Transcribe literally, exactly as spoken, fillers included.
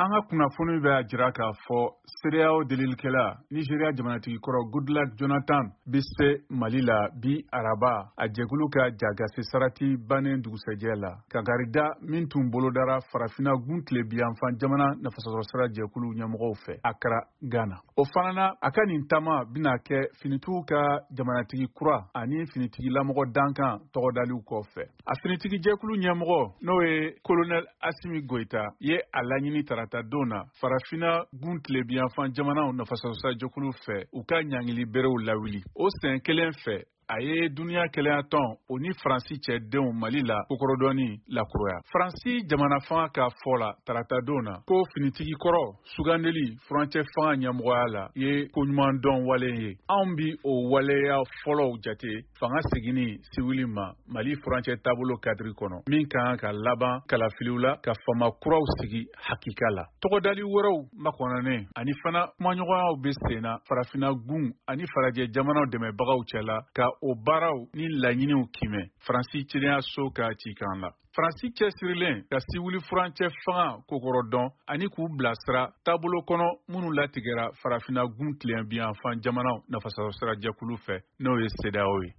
An ka kunnafoni bɛ jira k'a fɔ C E D E A O delilikɛla Nizeriya jamanatigi kɔrɔ Goodluck Jonathan bi se Mali la bi araba a jɛkulu ka jagasi sarati bannen dugusɛjɛ la. Kagarida min tun bolodara farafinna gun tile biyanfan jamana nafasɔrɔ sira jɛkulu ɲɛmɔgɔw fɛ Accra, Ghana. O fana na a ka nin taama bɛna kɛ finitigiw ka jamanatigi kura ani finitigilamɔgɔ dankan tɔgɔdaliw kɔfɛ. A finitigi jɛkulu ɲɛmɔgɔ n'o ye Colonel Assimi Goïta ye a laɲini tarata don na farafinna gun tile biyanfan jamanaw nafasɔrɔ sira jɛkulu fɛ u ka ɲangili berew lawuli. O sɛn kelen fɛ a ye duniya kɛlɛya tɔn o ni Faransi cɛdenw Mali la kokorodɔni lakuroya. Faransi jamana fanga ka fɔ la tarata don na ko finitigi kɔrɔ sugandeli furancɛ fanga ɲɛmɔgɔya la ye koɲuman dɔn wale ye. Anw bi o waleya fɔlɔw jate fanga seginni siwili ma Mali furancɛ taabolo kadiri kɔnɔ min kan ka laban kalafiliw la ka fama kuraw sigi hakika la. Tɔgɔdali wɛrɛw makɔnɔnen ani fana kumaɲɔgɔnyaw bɛ senna farafinna gun ani farajɛ jamanaw dɛmɛbagaw cɛla ka o baaraw ni laɲiniw kimɛ Faransi cidenya ka cikan la. Faransi cɛsirilen ka siwili furancɛ fanga kokorodɔn ani k'u bilasira taabolo kɔnɔ minnu latigɛra farafinna gun tilen biyanfan jamanaw nafasɔrɔ sira jɛkulu fɛ n'o ye C E D E A O ye.